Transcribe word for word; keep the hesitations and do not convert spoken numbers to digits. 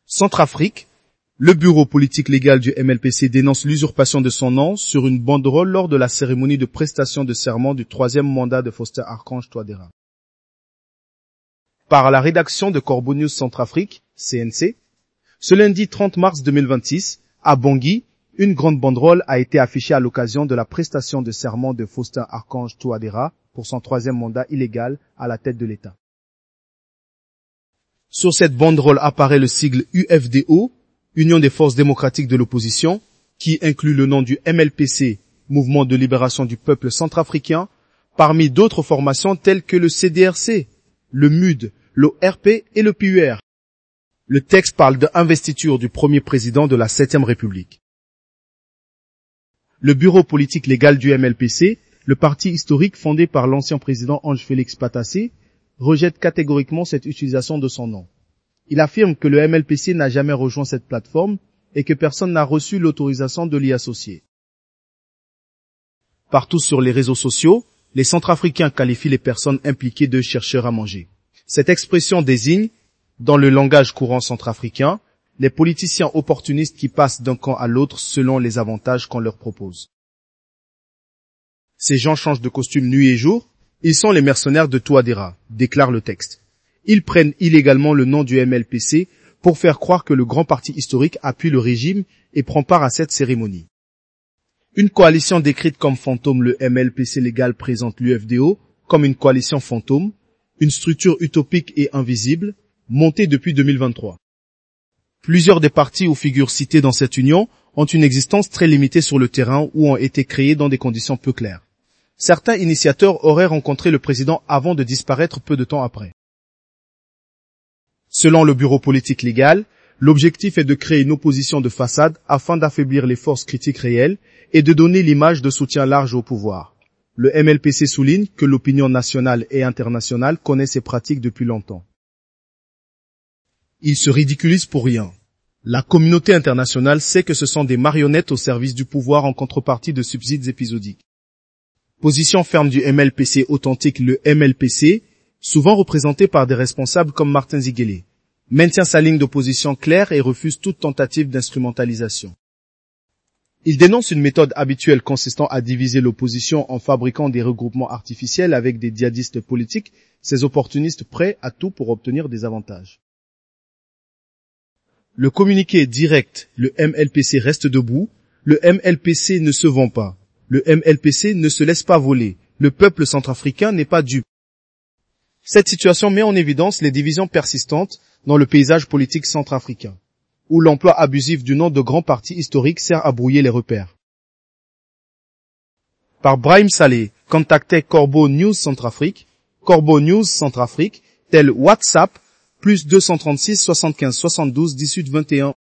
Centrafrique, le bureau politique légal du M L P C dénonce l'usurpation de son nom sur une banderole lors de la cérémonie de prestation de serment du troisième mandat de Faustin-Archange Touadéra. Par la rédaction de Corbeau News Centrafrique, C N C, ce lundi trente mars deux mille vingt-six, à Bangui, une grande banderole a été affichée à l'occasion de la prestation de serment de Faustin-Archange Touadéra pour son troisième mandat illégal à la tête de l'État. Sur cette banderole apparaît le sigle U F D O, Union des forces démocratiques de l'opposition, qui inclut le nom du M L P C, Mouvement de libération du peuple centrafricain, parmi d'autres formations telles que le C D R C, le M U D, l'O R P et le P U R. Le texte parle d'investiture du premier président de la septième République. Le bureau politique légal du M L P C, le parti historique fondé par l'ancien président Ange-Félix Patassé, rejette catégoriquement cette utilisation de son nom. Il affirme que le M L P C n'a jamais rejoint cette plateforme et que personne n'a reçu l'autorisation de l'y associer. Partout sur les réseaux sociaux, les Centrafricains qualifient les personnes impliquées de chercheurs à manger. Cette expression désigne, dans le langage courant centrafricain, les politiciens opportunistes qui passent d'un camp à l'autre selon les avantages qu'on leur propose. Ces gens changent de costume nuit et jour, ils sont les mercenaires de Touadéra, déclare le texte. Ils prennent illégalement le nom du M L P C pour faire croire que le grand parti historique appuie le régime et prend part à cette cérémonie. Une coalition décrite comme fantôme, le M L P C légal présente l'U F D O comme une coalition fantôme, une structure utopique et invisible, montée depuis deux mille vingt-trois. Plusieurs des partis ou figures citées dans cette union ont une existence très limitée sur le terrain ou ont été créés dans des conditions peu claires. Certains initiateurs auraient rencontré le président avant de disparaître peu de temps après. Selon le bureau politique légal, l'objectif est de créer une opposition de façade afin d'affaiblir les forces critiques réelles et de donner l'image de soutien large au pouvoir. Le M L P C souligne que l'opinion nationale et internationale connaît ces pratiques depuis longtemps. Il se ridiculise pour rien. La communauté internationale sait que ce sont des marionnettes au service du pouvoir en contrepartie de subsides épisodiques. Position ferme du M L P C authentique, le M L P C, souvent représenté par des responsables comme Martin Ziguele, maintient sa ligne d'opposition claire et refuse toute tentative d'instrumentalisation. Il dénonce une méthode habituelle consistant à diviser l'opposition en fabriquant des regroupements artificiels avec des djihadistes politiques, ces opportunistes prêts à tout pour obtenir des avantages. Le communiqué direct, le M L P C reste debout, le M L P C ne se vend pas, le M L P C ne se laisse pas voler, le peuple centrafricain n'est pas dupe. Cette situation met en évidence les divisions persistantes dans le paysage politique centrafricain, où l'emploi abusif du nom de grands partis historiques sert à brouiller les repères. Par Brahim Saleh, contactez Corbeau News Centrafrique, Corbeau News Centrafrique, tel WhatsApp, plus deux cent trente-six soixante-quinze soixante-douze dix-huit vingt et un.